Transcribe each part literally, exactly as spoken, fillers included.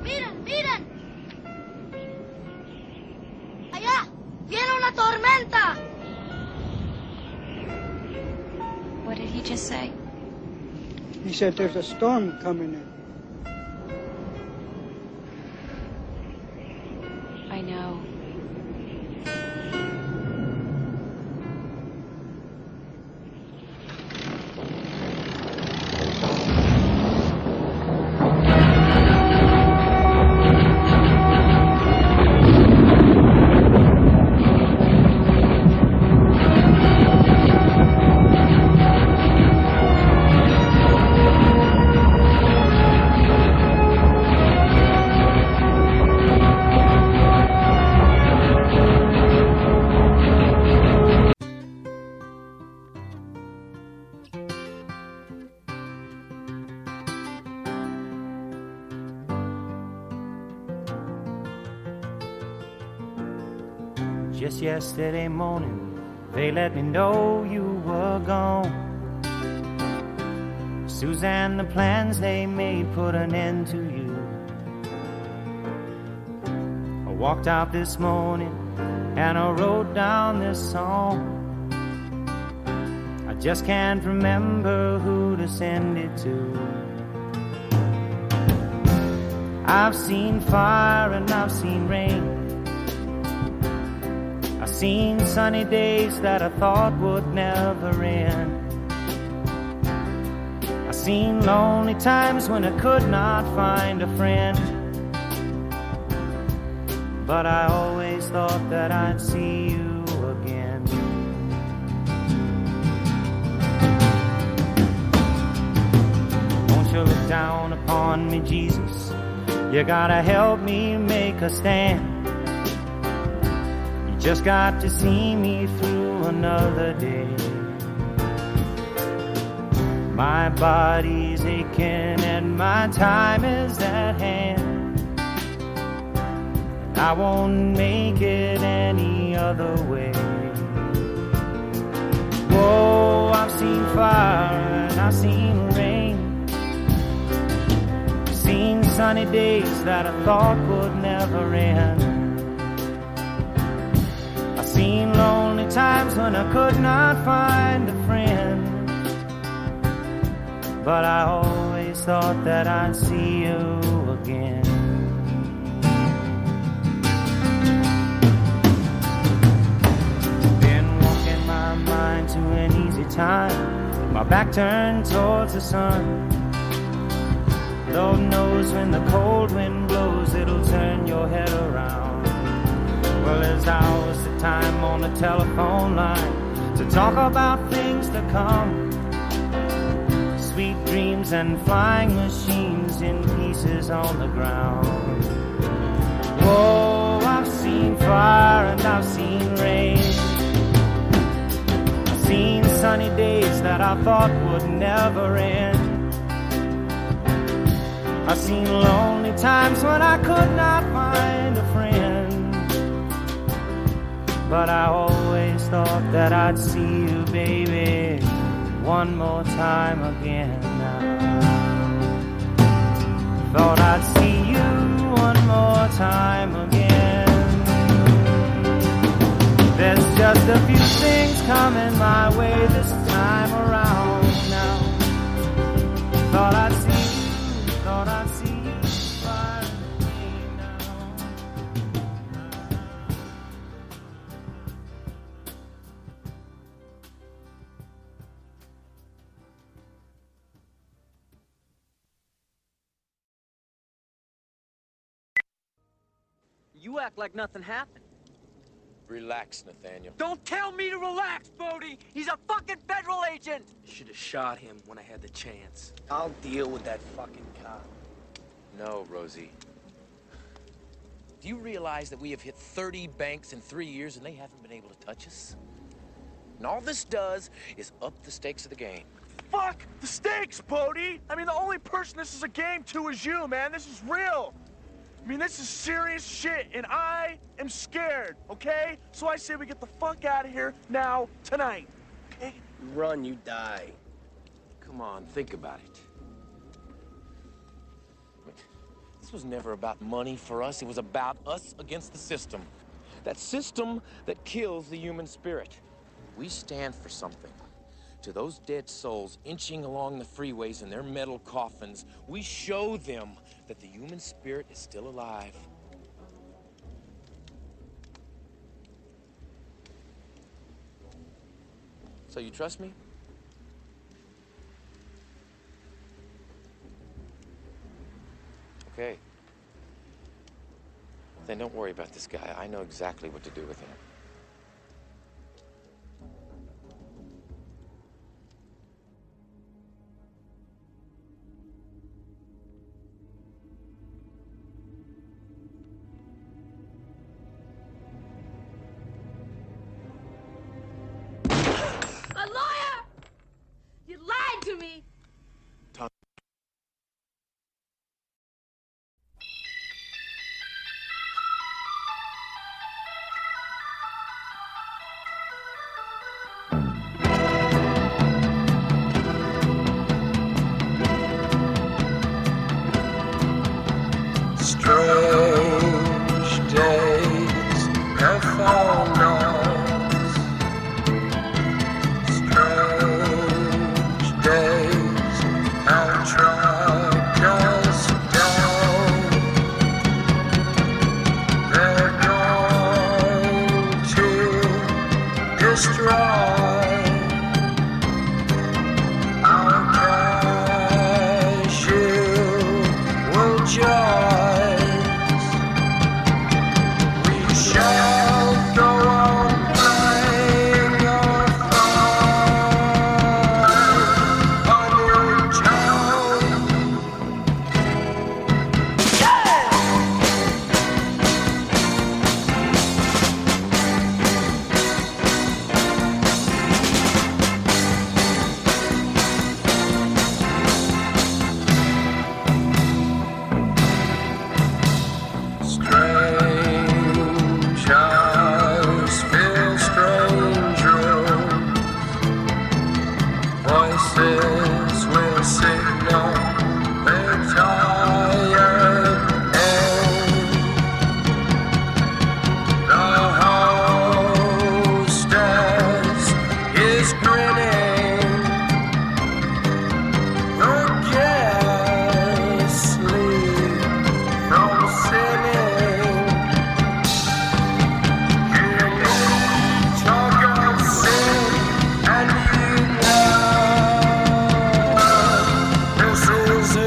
Miren, miren. Allá, viene una tormenta. What did he just say? He said there's a storm coming in. I know. Just yesterday morning, they let me know you were gone. Suzanne, the plans they made put an end to you. I walked out this morning and I wrote down this song. I just can't remember who to send it to. I've seen fire and I've seen rain. I've seen sunny days that I thought would never end. I've seen lonely times when I could not find a friend. But I always thought that I'd see you again. Won't you look down upon me, Jesus? You gotta help me make a stand. Just got to see me through another day. My body's aching and my time is at hand. I won't make it any other way. Whoa, I've seen fire and I've seen rain. Seen sunny days that I thought would never end. Seen lonely times when I could not find a friend. But I always thought that I'd see you again. Been walking my mind to an easy time, my back turned towards the sun. Lord knows when the cold wind blows, it'll turn your head around. Well, there's hours of time on the telephone line to talk about things to come. Sweet dreams and flying machines in pieces on the ground. Whoa, I've seen fire and I've seen rain. I've seen sunny days that I thought would never end. I've seen lonely times when I could not find a friend. But I always thought that I'd see you, baby, one more time again now. Thought I'd see you one more time again. There's just a few things coming my way this time around now. Thought I'd see you, thought I'd see you. You act like nothing happened. Relax, Nathaniel. Don't tell me to relax, Bodie! He's a fucking federal agent! Should have shot him when I had the chance. I'll deal with that fucking cop. No, Rosie. Do you realize that we have hit thirty banks in three years and they haven't been able to touch us? And all this does is up the stakes of the game. Fuck the stakes, Bodie! I mean, the only person this is a game to is you, man. This is real. I mean, this is serious shit, and I am scared, okay? So I say we get the fuck out of here now, tonight, okay? You run, you die. Come on, think about it. This was never about money for us. It was about us against the system. That system that kills the human spirit. We stand for something. To those dead souls inching along the freeways in their metal coffins, we show them that the human spirit is still alive. So you trust me? Okay. Then don't worry about this guy. I know exactly what to do with him. A lawyer! You lied to me! Strange days have fallen us. Strange days have tracked us down. They're going to destroy our crash. You will join. Voices will signal their tired end. The hostess is grinning. Your guests sleep from sinning. You talk of sin and you know this is it.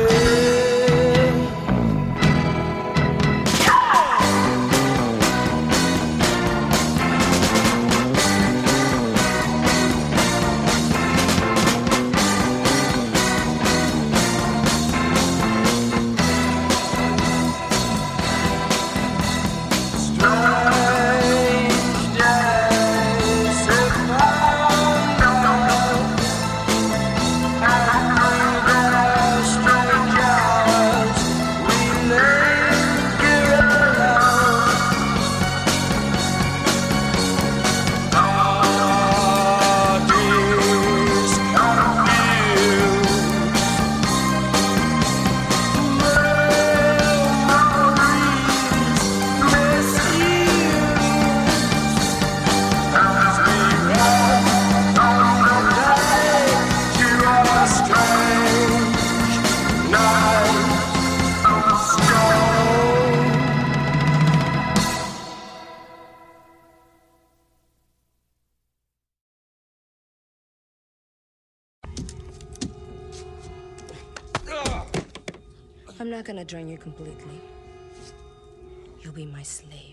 Strange days have found us, and through the strange hours we linger alone. Heart is confused. Memories misused as we walk on the day to our strange night of stone. I'm not gonna drain you completely. You'll be my slave.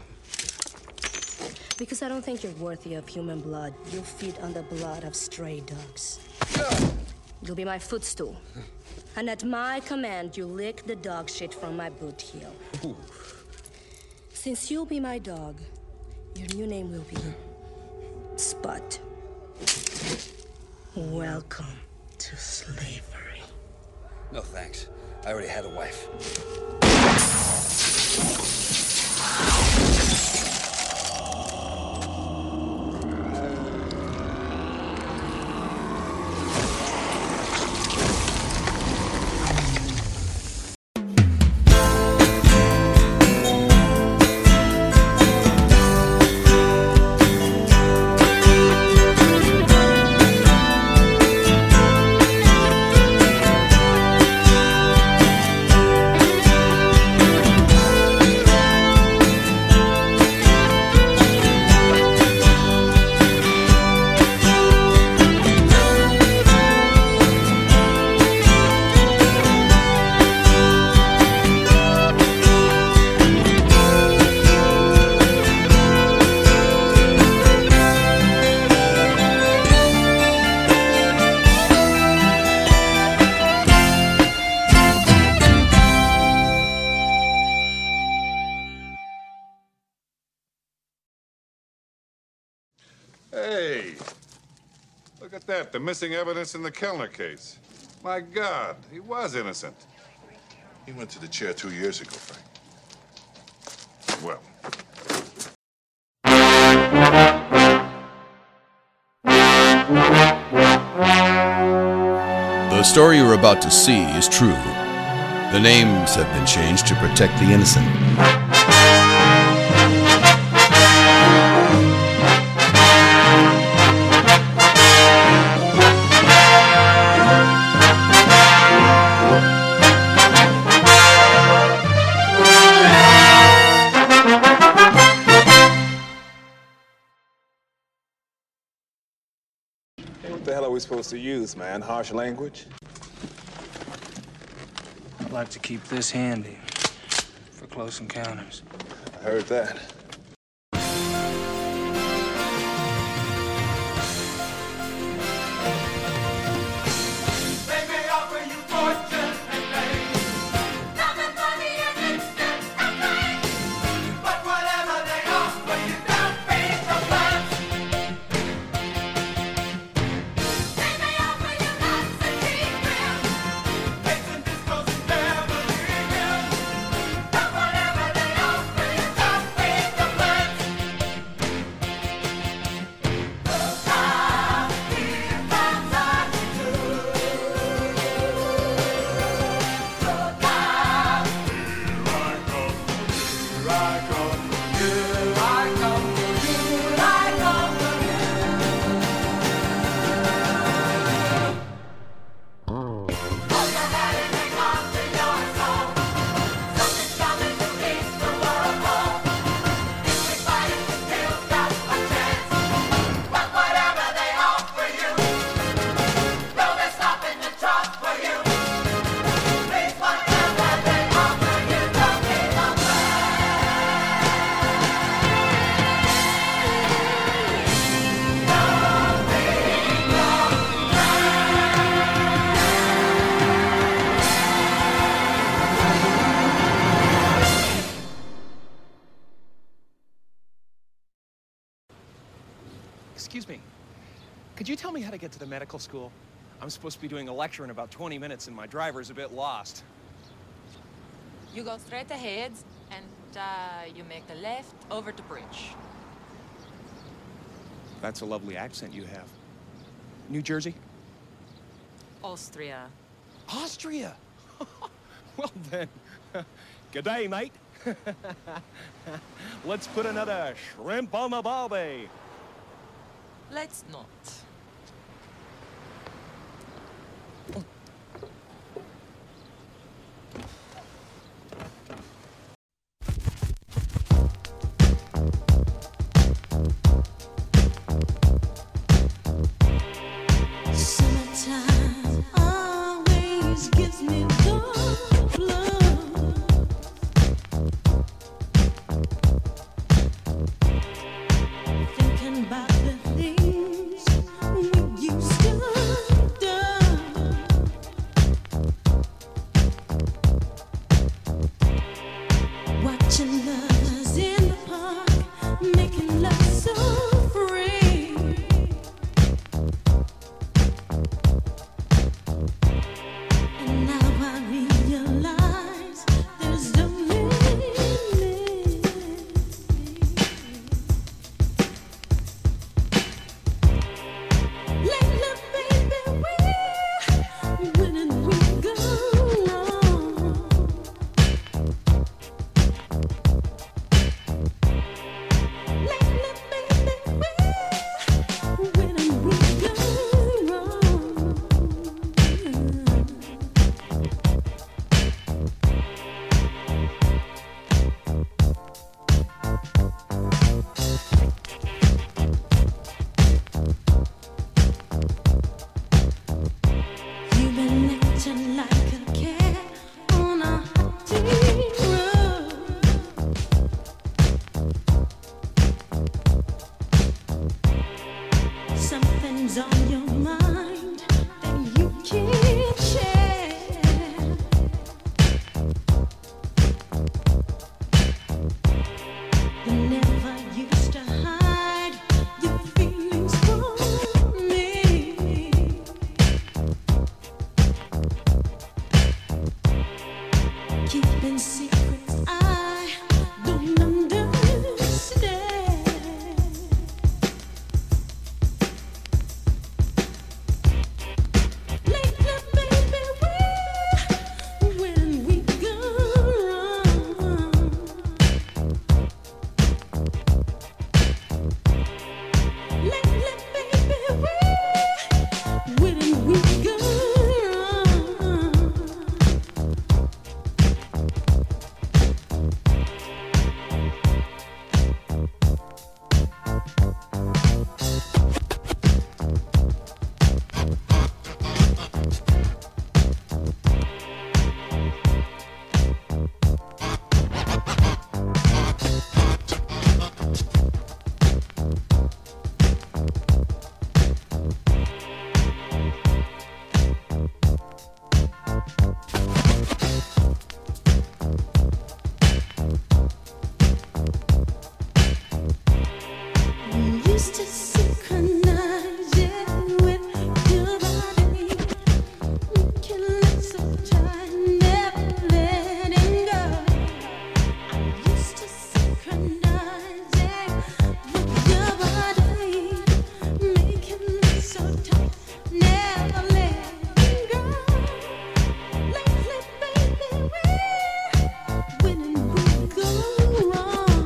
Because I don't think you're worthy of human blood. You'll feed on the blood of stray dogs. You'll be my footstool. And at my command, you lick the dog shit from my boot heel. Since you'll be my dog, your new name will be Spud. Welcome to slavery. No thanks. I already had a wife. Hey, look at that, the missing evidence in the Kellner case. My God, he was innocent. He went to the chair two years ago, Frank. Well. The story you're about to see is true. The names have been changed to protect the innocent. What the hell are we supposed to use, man? Harsh language? I'd like to keep this handy for close encounters. I heard that. Excuse me. Could you tell me how to get to the medical school? I'm supposed to be doing a lecture in about twenty minutes, and my driver's a bit lost. You go straight ahead, and uh, you make the left over the bridge. That's a lovely accent you have. New Jersey? Austria. Austria? Well then, good day, mate. Let's put another shrimp on the barbie. Let's not. Summertime always gives me the flow. Thinking about the things keeping secrets I don't understand. Lately, baby, where, when we go wrong. Lately, baby, where, when we go wrong. We used to synchronize it with your body. We can let some time, never letting go. I used to synchronize it with your body, making me so tight, never letting go. Lately, baby, when we go wrong.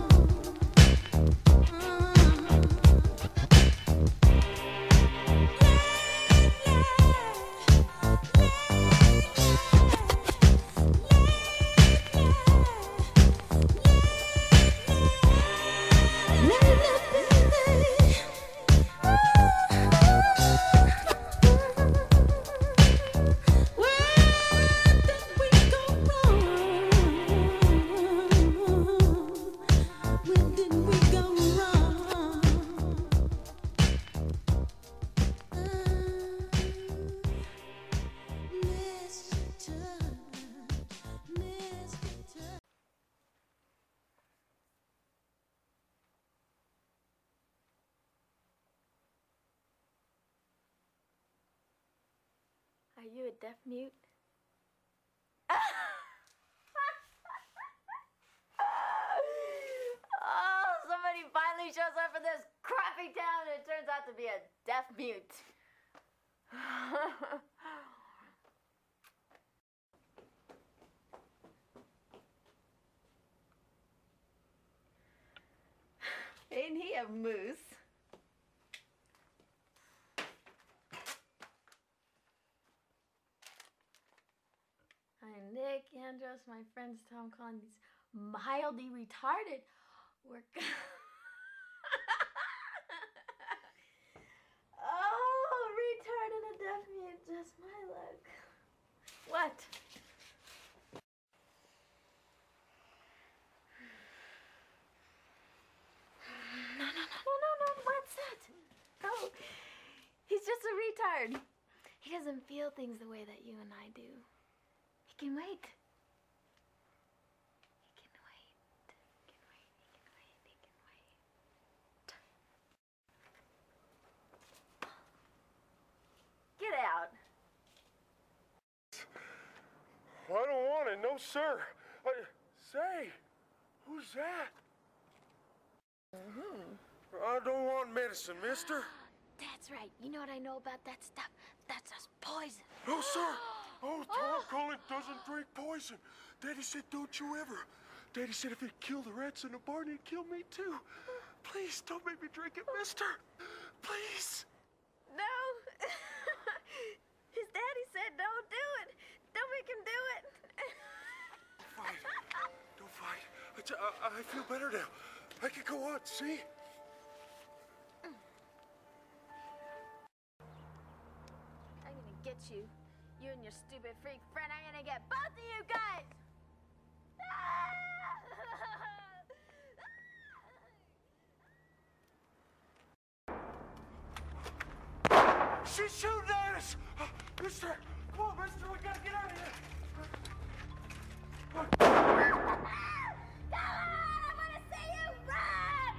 Are you a deaf mute? Oh, somebody finally shows up in this crappy town and it turns out to be a deaf mute. Ain't he a moose? I'm Nick Andros, my friends Tom Collins, mildly retarded. We're g- Oh, retard and a deaf mute, just my luck. What? No, no, no, no, no, no, what's that? No, he's just a retard. He doesn't feel things the way that you and I do. He can wait. He can wait. He can wait. He can wait. He can wait. Get out. I don't want it, no sir. I, say, who's that? Mm-hmm. I don't want medicine, mister. That's right. You know what I know about that stuff? That's just poison. No, sir. Oh, Tom Cullen doesn't drink poison. Daddy said, don't you ever. Daddy said if it killed the rats in the barn, it'd kill me too. Please, don't make me drink it, mister. Please. No. His daddy said don't do it. Don't make him do it. Don't fight. Don't fight. I, t- I, I feel better now. I can go on, see? I'm gonna get you. You and your stupid freak friend. I'm gonna get both of you guys. She's shooting at us! Uh, mister! Come on, mister! We gotta get out of here! Come on! I wanna see you run!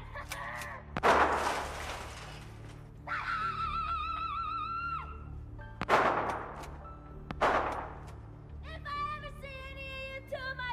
If I ever see any of you two of my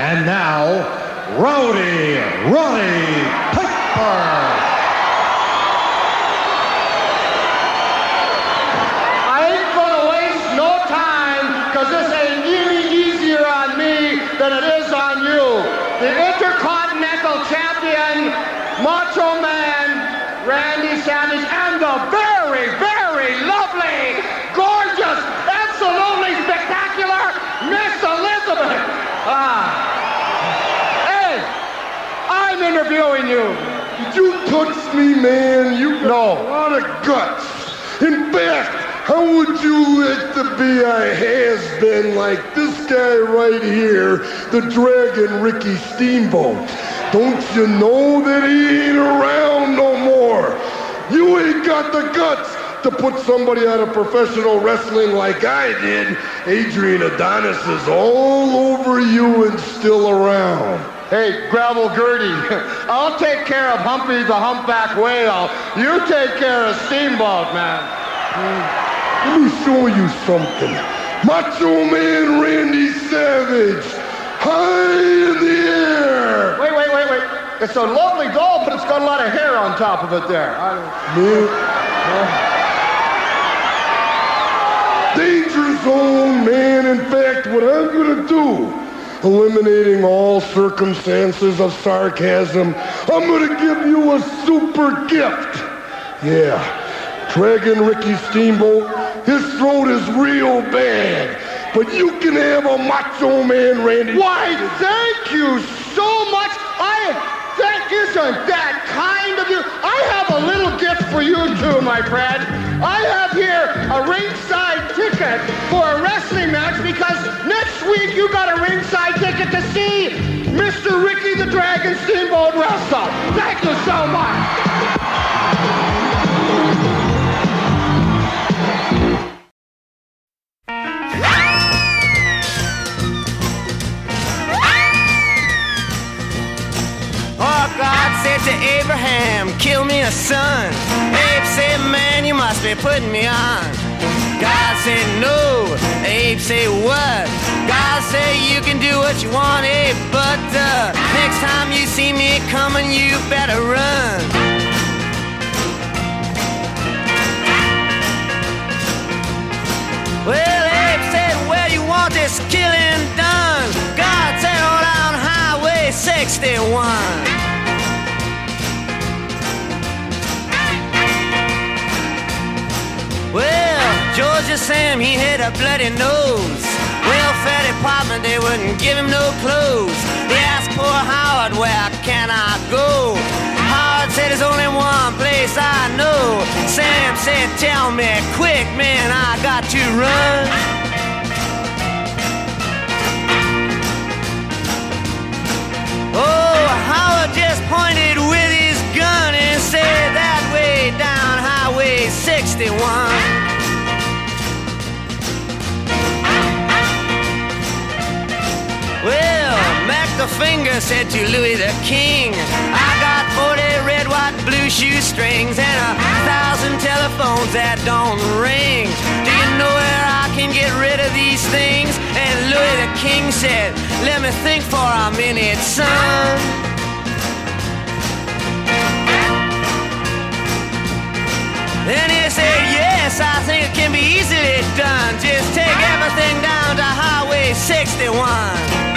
And now, Rowdy Roddy Piper. I ain't gonna waste no time, because this ain't any easier on me than it is on you. The Intercontinental Champion, Macho Man, Randy Savage, and the very, very lovely, gorgeous, absolutely spectacular Miss Elizabeth. Ah. Hey, I'm interviewing you. Did you touch me, man? You got no. a lot of guts. In fact, how would you like to be a has-been like this guy right here, the Dragon Ricky Steamboat? Don't you know that he ain't around no more? You ain't got the guts to put somebody out of professional wrestling like I did. Adrian Adonis is all over you and still around. Hey, Gravel Gertie, I'll take care of Humpy the Humpback Whale. You take care of Steamboat, man. Let me show you something. Macho Man Randy Savage, high in the air. Wait, wait, wait, wait. It's a lovely doll, but it's got a lot of hair on top of it there. I don't... Danger zone, man. In fact, what I'm gonna do, eliminating all circumstances of sarcasm, I'm gonna give you a super gift. Yeah. Dragon Ricky Steamboat, his throat is real bad, but you can have a Macho Man Randy. Why, thank you so much. I thank you, isn't that kind of you? I have a little gift for you too, my friend. I have here a ringside ticket for a wrestling match because next week you got a ringside ticket to see Mister Ricky the Dragon Steamboat wrestle. Thank you so much. To Abraham, kill me a son. Abe said, man, you must be putting me on. God said, no. Abe said, what? God said, you can do what you want, Abe, but uh, next time you see me coming, you better run. Well, Abe said, where you want this killing done? God said, oh, down Highway sixty-one. Well, Georgia Sam, he had a bloody nose. Welfare department, they wouldn't give him no clothes. They asked poor Howard, where can I go? Howard said, there's only one place I know. Sam said, tell me quick, man, I got to run. Oh, Howard just pointed with his gun and said, that way down Highway sixty-one. Well, Mac the Finger said to Louis the King, I got forty red, white, blue shoestrings and a thousand telephones that don't ring. Do you know where I can get rid of these things? And Louis the King said, let me think for a minute, son. Then he said, yes, I think it can be easily done. Just take everything down to Highway sixty-one.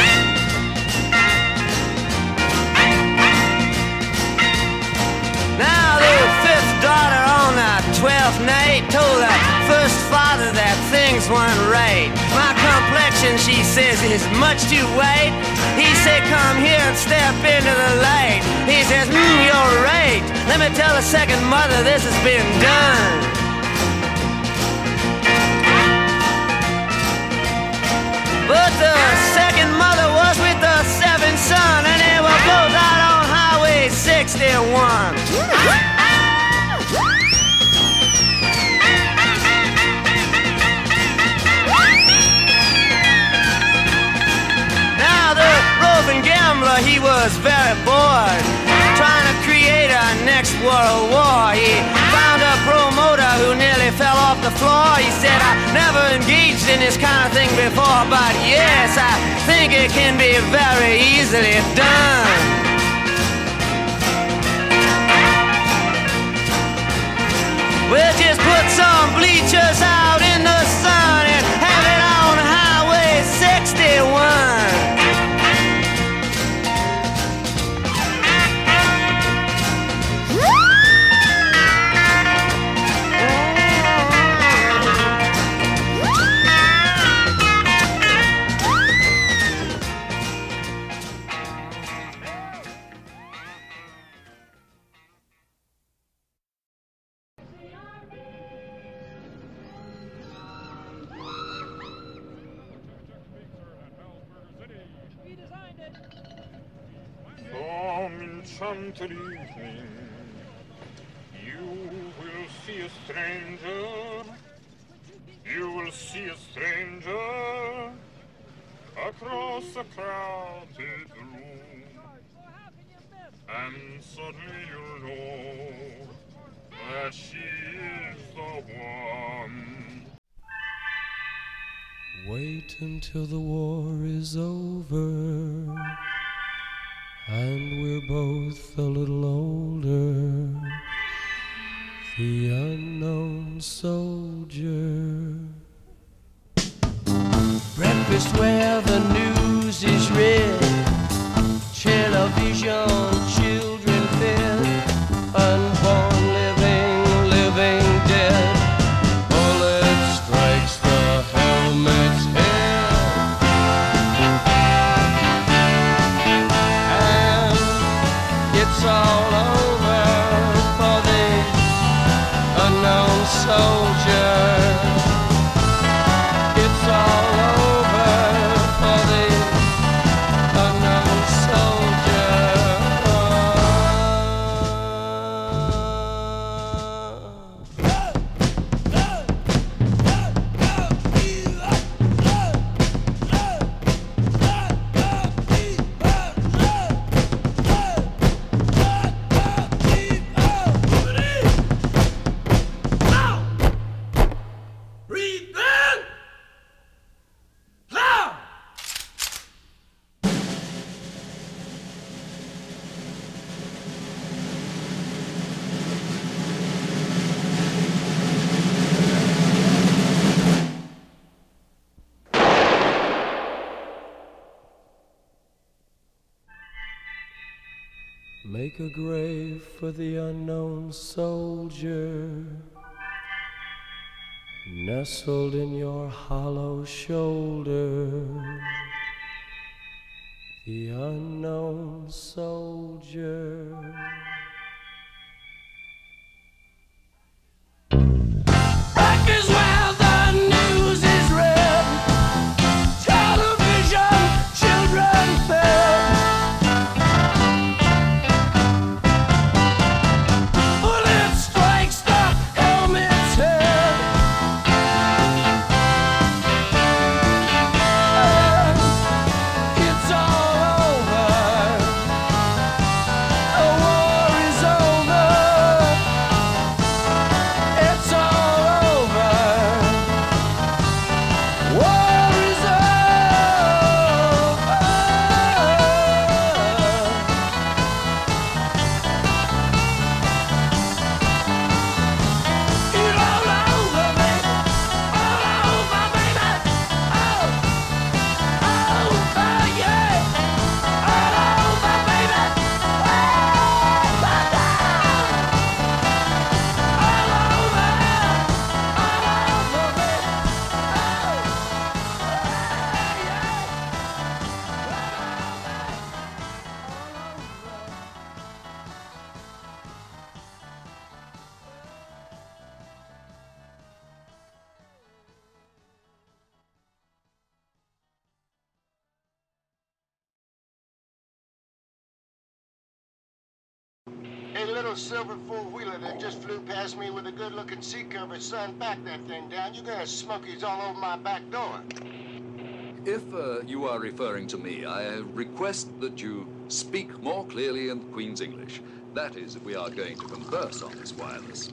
Now the fifth daughter on the twelfth night told the first father that things weren't right. My complexion, she says, is much too white. He said, come here and step into the light. He says, mm, you're right. Let me tell the second mother this has been done. But the second mother was with the seventh son, and they were both out on Highway sixty-one. Now the roving gambler, he was very bored, trying to create a next World War. He found a promoter who nearly fell off the floor. He said, I never engaged in this kind of thing before, but yes, I think it can be very easily done. We'll just put some bleachers out in the sun and have it on Highway sixty-one. Enchanted evening, you will see a stranger, you will see a stranger across a crowded room, and suddenly you'll know that she is the one. Wait until the war is over and we're both a little older. The unknown soldier. Breakfast where the news is read, television, children fed, unborn living, living dead. Bullet strikes the helmet's head, and it's all over for the unknown soldier. It's all over for the unknown soldier. Make a grave for the unknown soldier, nestled in your hollow shoulder. The unknown soldier. Back is where the news is read, television, children fed. Hey, little silver four-wheeler that just flew past me with a good-looking seat cover, son, back that thing down. You got smokies all over my back door. If uh, you are referring to me, I request that you speak more clearly in Queen's English. That is, if we are going to converse on this wireless.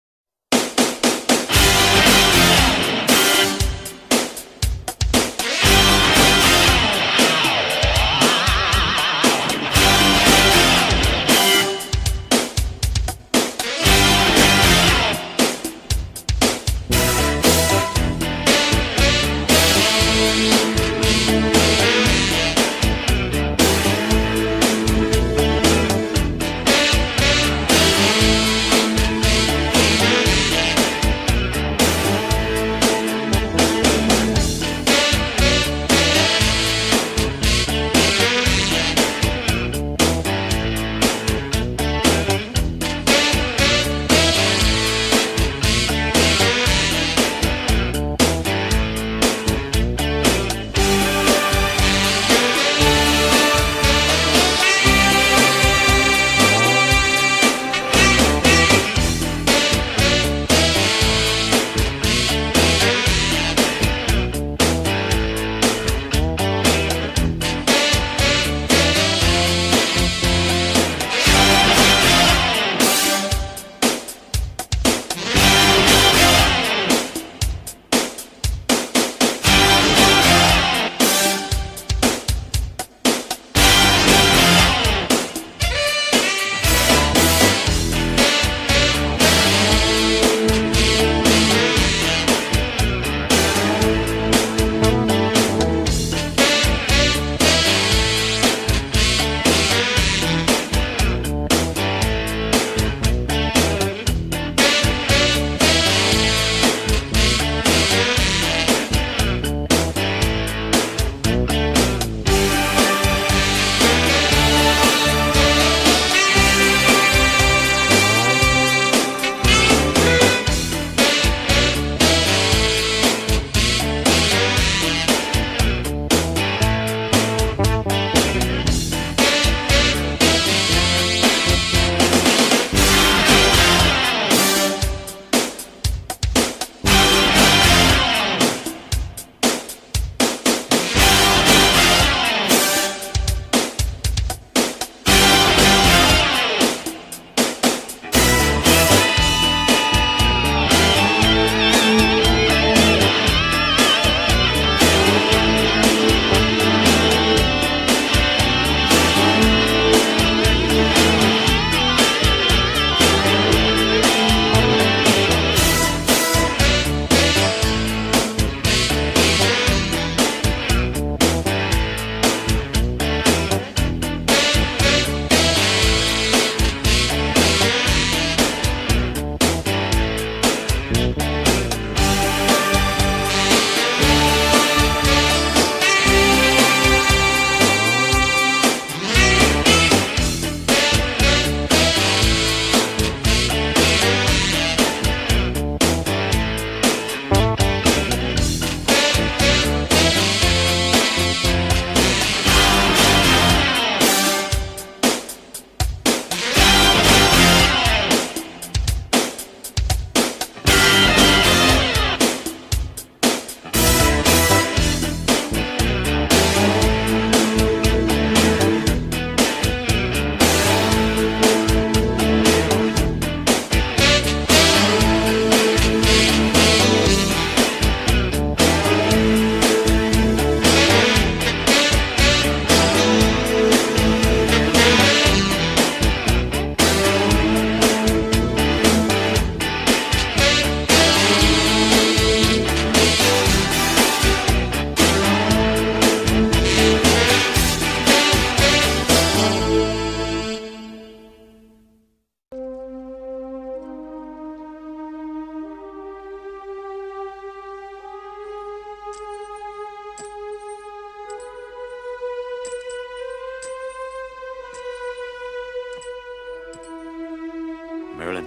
Merlin.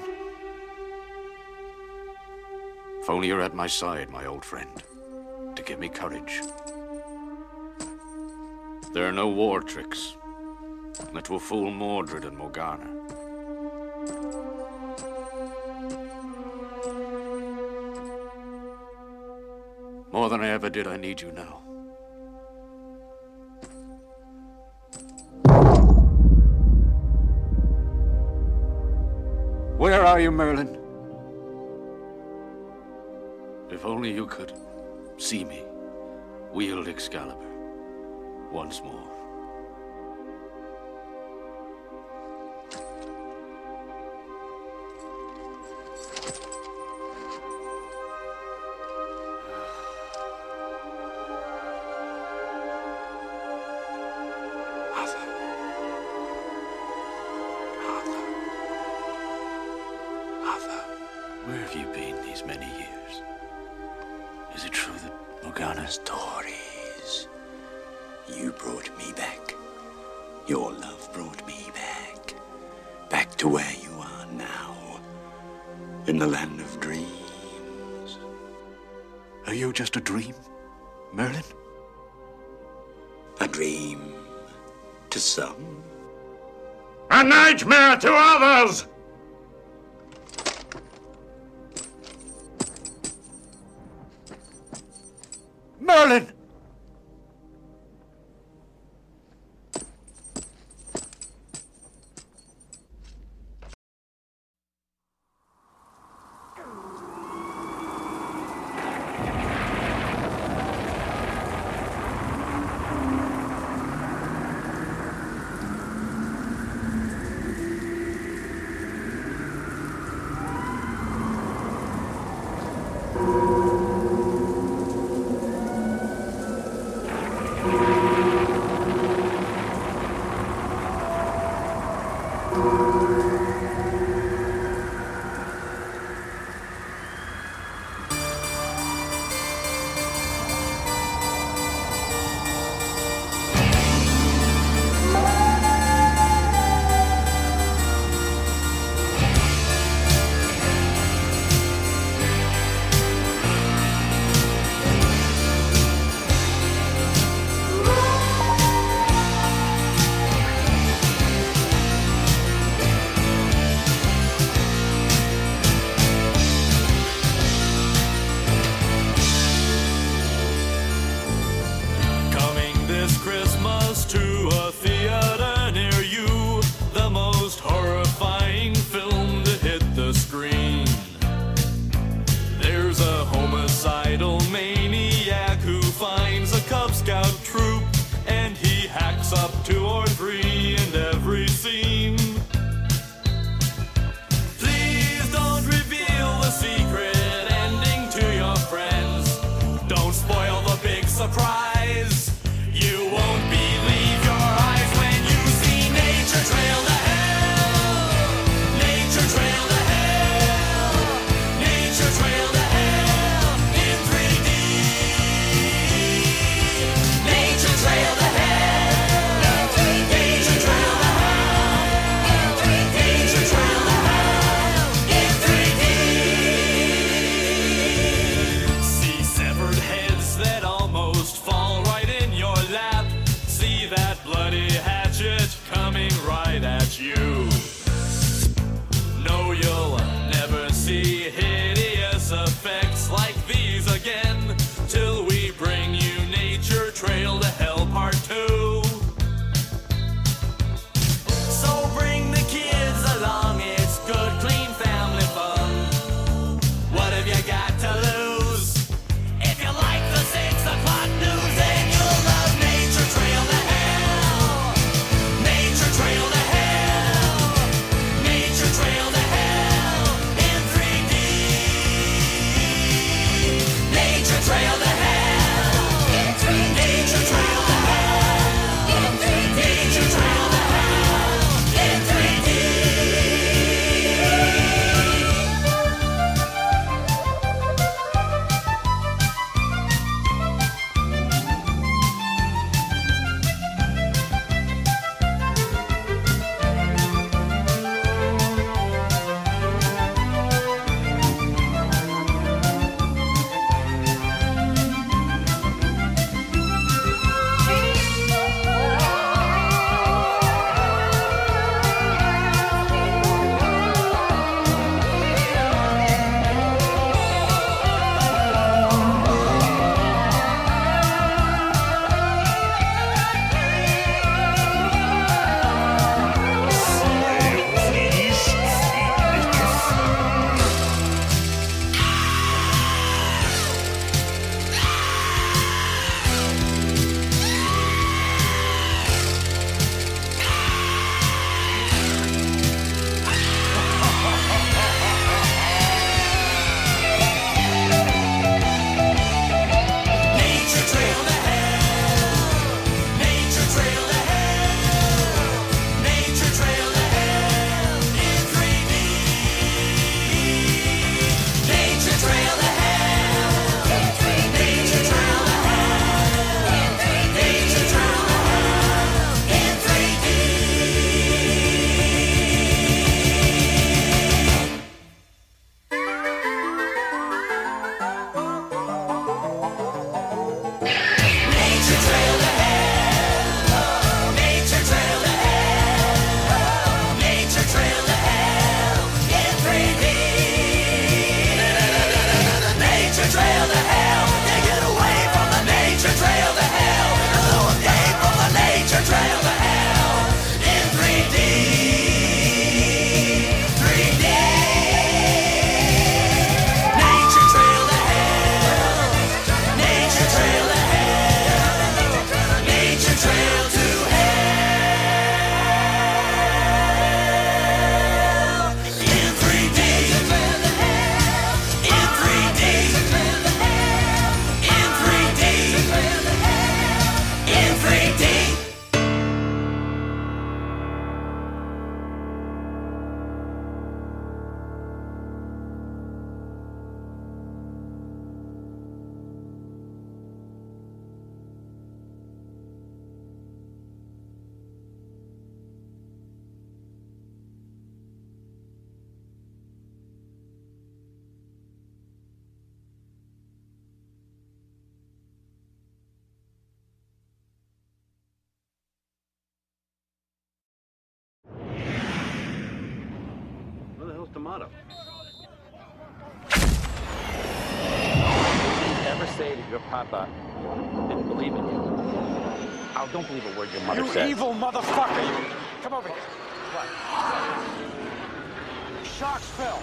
If only you're at my side, my old friend, to give me courage. There are no war tricks that will fool Mordred and Morgana. More than I ever did, I need you now. are you, Merlin? If only you could see me wield Excalibur once more. Where have you been these many years? Is it true that Morgana... Stories. You brought me back. Your love brought me back. Back to where you are now. In the land of dreams. Are you just a dream, Merlin? A dream to some. A nightmare to others! Merlin! Severed heads that almost fall. Nature trail to hell. Nature trail to hell. Nature trail to hell in three D. Nature trail to hell. You get away from the nature trail to hell. A little day from the nature trail to hell in three D. three D. Nature trail to hell. Nature trail to hell. Nature trail to hell in three D. In three D. In three D. In three D. Where the hell's Tomato? Ever say that your papa didn't believe in you? I don't believe a word your mother You said. evil motherfucker! You come over here. What? Sharks fell.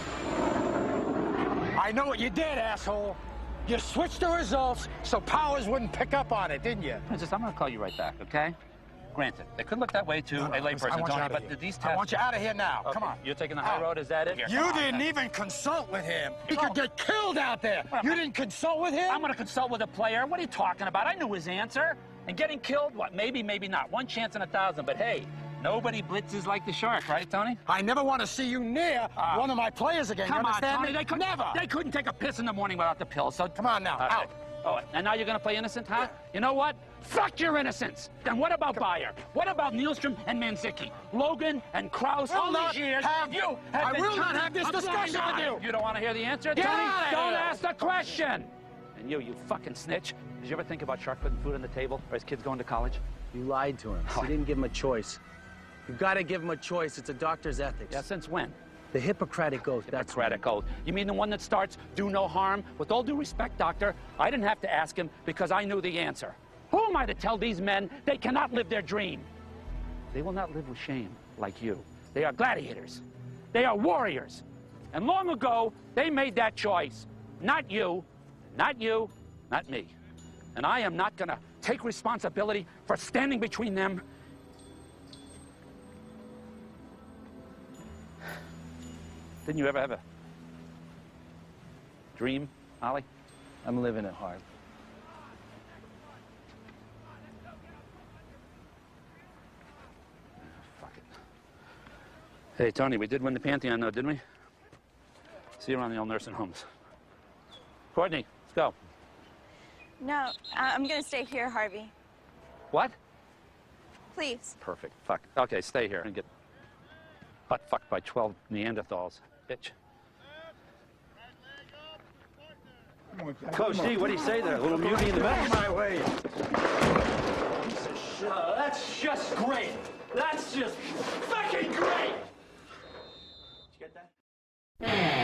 I know what you did, asshole. You switched the results so Powers wouldn't pick up on it, didn't you? Princess, I'm gonna call you right back, okay? Granted, it could look that way to No, no, a listen, I layperson, want you Tony, outta but here. these tests... I want you out of here now. Okay, Come on. You're taking the high Out. road, is that it? Here, You come on, didn't then. even consult with him. He No. could get killed out there. What, You am I- didn't consult with him? I'm gonna consult with a player. What are you talking about? I knew his answer. And getting killed, what, maybe, maybe not. One chance in a thousand, but hey, nobody blitzes like the Shark, right, Tony? I never want to see you near Uh, one of my players again. Come you on, understand Tony, me? they couldn't, Never. They couldn't take a piss in the morning without the pill, so... Come on now, Okay. out. Oh, and now you're gonna play innocent, huh? You know what? Fuck your innocence! Then what about Bayer? What about Nielstrom and Manzicki? Logan and Krause? Will all not these years, have- you have I been will not trying- have this I'm discussion sorry, with no. you. You don't want to hear the answer, Get Tony? out of Don't here. ask the question! And you, you fucking snitch. Did you ever think about Shark putting food on the table or his kids going to college? You lied to him. You didn't give him a choice. You've got to give him a choice. It's a doctor's ethics. Yeah, since when? The Hippocratic Oath. That's Hippocratic Oath. You mean the one that starts, do no harm? With all due respect, doctor, I didn't have to ask him because I knew the answer. Who am I to tell these men they cannot live their dream? They will not live with shame like you. They are gladiators. They are warriors. And long ago, they made that choice. Not you, not you, not me. And I am not gonna take responsibility for standing between them. Didn't you ever have a dream, Ollie? I'm living it hard. Fuck it. Hey, Tony, we did win the Pantheon, though, didn't we? See you around the old nursing homes. Courtney, let's go. No, I- I'm gonna stay here, Harvey. What? Please. Perfect. Fuck. Okay, stay here and get butt fucked by twelve Neanderthals, bitch. Coach D, what do you say there? A little mutiny in the middle? My way. Uh, that's just great. That's just fucking great. Did you get that?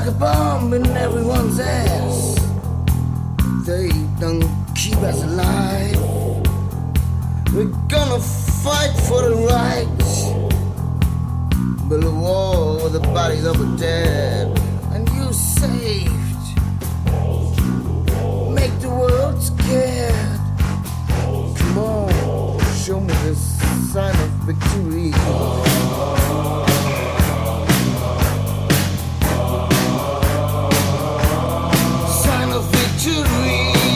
like a bomb in everyone's ass. They don't keep us alive. We're gonna fight for the rights. Build a wall with the bodies of the dead. And you saved. Make the world scared. Come on, show me the sign of victory. Sign of victory.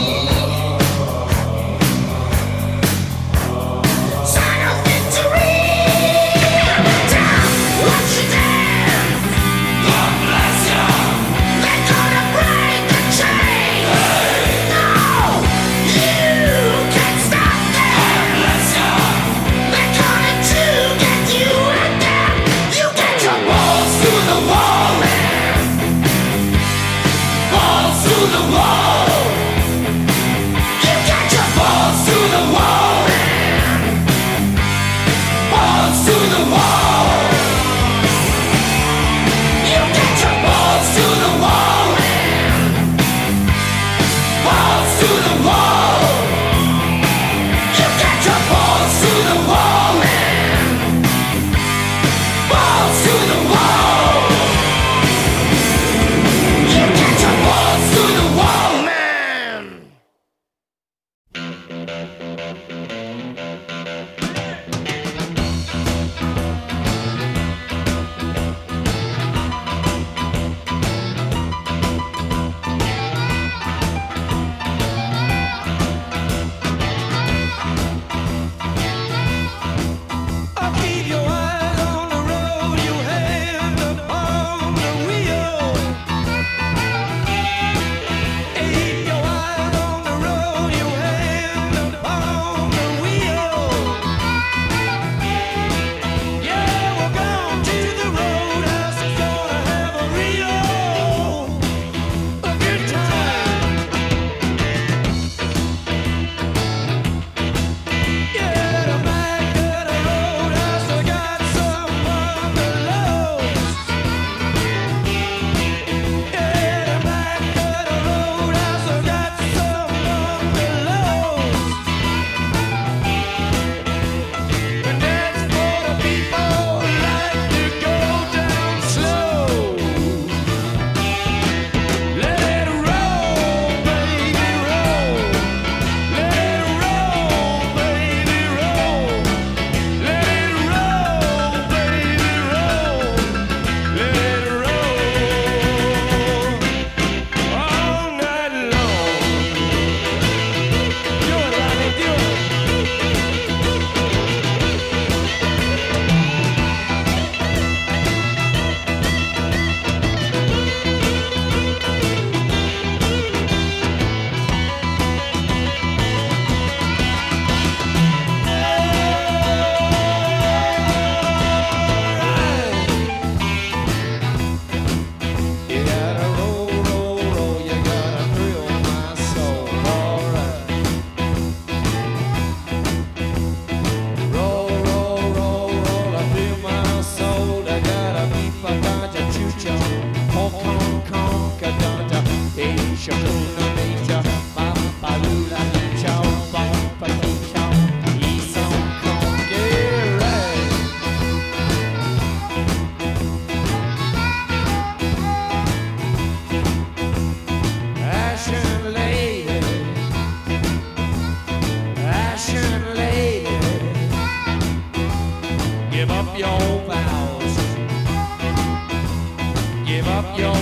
Sign of victory. What you did? God bless you. They're gonna break the chain. No, you can't stop them. God bless you. They're coming to get you and them. You get your balls through the wall, man. Balls through the wall. You get your balls through the wall, man. Balls through the wall. You get your balls through the wall, man. Balls through the wall. You get your balls through the wall, man. Balls through the wall. You get your balls through the wall, man. I'll keep your eyes on the road, your hand upon the wheel. Keep your eyes on the road, your hand upon the wheel. Yeah, we're going to the roadhouse, gonna have a real a good time. Yeah, the back of the roadhouse, I got some bungalows. Yeah, the back of the roadhouse, I got some bungalows. And that's for the people who like to go down slow. Let it roll, baby, roll. Let it roll, baby, roll. Let it roll, baby, roll. Let it roll all night long. Do it, Ronnie, do it. You gotta roll, roll, roll. You gotta thrill my soul. All right. Roll, roll, roll, roll. I feel my soul. I gotta beef a ganja chucha. Hong Kong, Kong, Kadanja. Hey, Shakuna, Nature. Papa, Lula, Chow, Papa, Chow. East Hong Kong, get right. Ashen lady, ashen lady, give up your vows, give up your